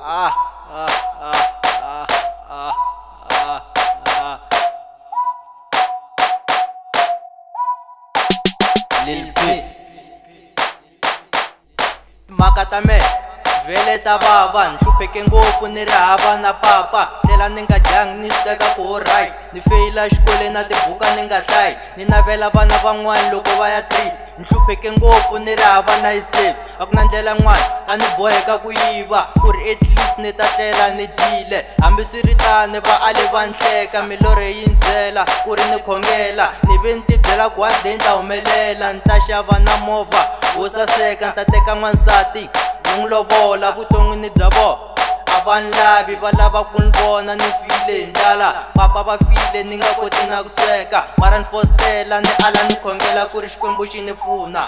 Ah, ah, ah, ah, ah, ah, ah. Lil P Makatame vele ta baba nhlupeke ngopfu ni ri hava na papa tlela ni nga dyangi ni swi teka ku right ni feyila xikolweni na tibuka ni nga hlayi ni navela vana van'wani loko va ya 3 nhlupeke ngopfu ni ri hava na yisave a ku na ndlela n'wana a ni boheka ku yiva ku ri at least ni ta tlela ni dyile hambi swi ri tani va ale va nhleka milorho yi ndzela ku ri ni khongela ni ve ni tibyela ku one day ni ta humelela ni ta xava na movha wo saseka ni ta teka n'wansati n'wi lovola vuton'wini bya vona a va ni lavi va lava ku ni vona ni file hi ndlala papa va file ni nga koti na ku sweka mara ni fostela ni ala ni khongela ku ri xikwembu xi ni pfuna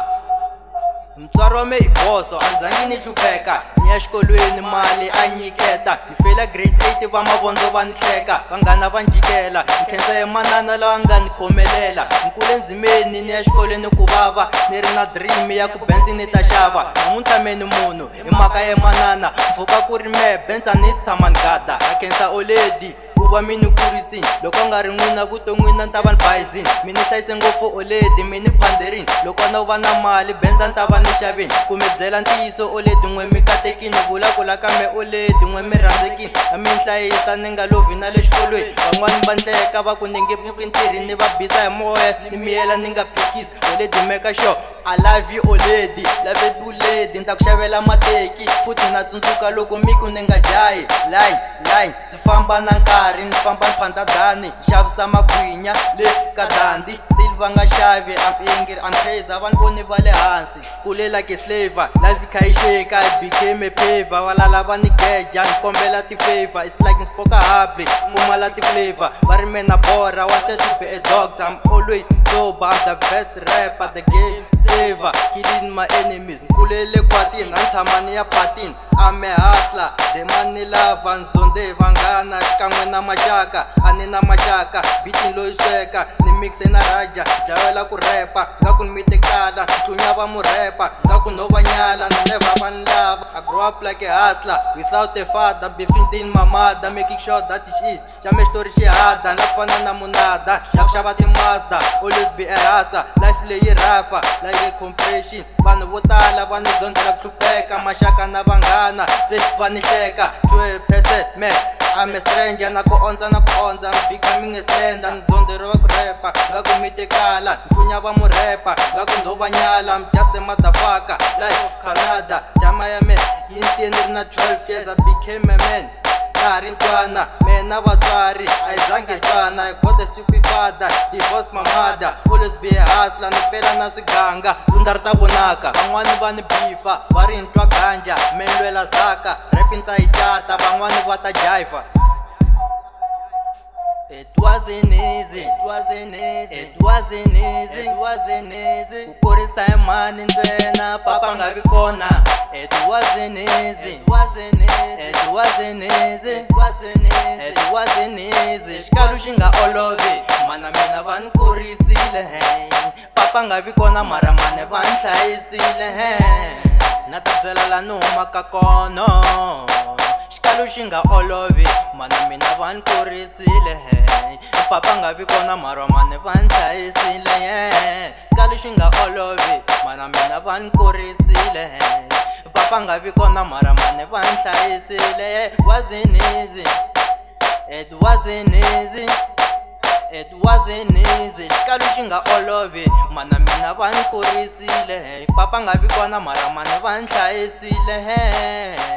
mutswari wa me i boso a ni zangi ni hlupheka ni ya xikolweni mali a nyiketa ni feyila grade 8 va mavondzo va ni hleka vanghana va njikela ni khensa hi manana lawa nga ni khomelela ni kule ndzimeni ni ya xikolweni ku vava ni ri na dream ya ku benzi ni ta xava namuntlha meni munhu hi mhaka ye manana mpfhuka ku ri me benzi a ni tshama ni gada a khensa oledi ku va mi ni kurisini loko a nga ri n'wina vuton'wini ni ta va ni bayizini mi ni hlayise ngopfu oledi mi ni phanderini loko no va na mali benzi a ni ta va ni xaveni ku mi byela ntiyiso oledi n'we mi katekini vulavula ka me oledi n'we mi rhandzekini a mi hlayisa ni nga lovi na le xikolweni van'wani va ndleka va ku ni nge pfuki ntirhini ni va bisa hi moya ni miyela ni nga phikisi oledi meka sure I love you oledi love it oledi ni ta ku xavela mateki futhi na tsundzuka loko mi ku ni nga jahi line si famba na nkarhi ni famba ni phandadani xavisa magwinya le ka dandi still va nga xavi I'm crazy vanhu voni va le hansi kule like a slave life kha yi sheka I became a paver valala va ni geja ni kombela ti favor it's like ni spoka happy pfumala ti flavor va ri mena bora wanted to be a doctor I'm always sober I'm the best rapper the game saver killing my enemies nkulele kwatini na ntshama ni ya patini I'm a hustler the money lava nzonde vanghana xikan'we na maxaka a ni na maxaka biti loyi sweka ni mixe na raja dlawela ku repa nga ku ni mi tekala tlunya va mu repa nga ku no va nyala ni never va ni lava I grew up like a hustler without a father befitting my mother making sure that shit xa me xitori xi hada na ku fana na munada ya ku xava ti-Mazda always be a hustler life leyi rafa like a compression vanhu vo tala va ni zondzela ku hlupheka maxaka na vanghana se va ni hleka to a person man I'm a stranger na ku ondza I'm becoming a slender ni zondzeriwa ku repa nga ku mi tekala tlunya va mu repa nga ku ndo va nyala I'm just a motherfucker life of Canada jama ya me yi ni siye ni ri na 12 years I became a man na ri ntwana mena vatswari a hi zange twana I got a stupid father divorce my mother always be a hustler ni pela na swiganga lundza ri ta vonaka van'wani va ni bifa va ri ntwa ganja me lwela zaka rap ni ta yi tata van'wani va ta jiva It wasn't easy ku kurisa hi mani ntsena papa nga vi kona It wasn't easy xikalu xi nga olovi mana mina va ni kurisile papa nga vi kona mara mane va ni hlayisile na ta byela la ni humaka kona xikalu xi nga olovi mana mina va ni kurisile papa nga vi kona mara mane va ni hlayisile xikalu xi nga olovi mana mina va ni kurisile papa nga vi kona mara mane va ni hlayisile It wasn't easy xikalu xi nga olovi mana mina va ni kurisile papa nga vi kona mara mane va ni hlayisile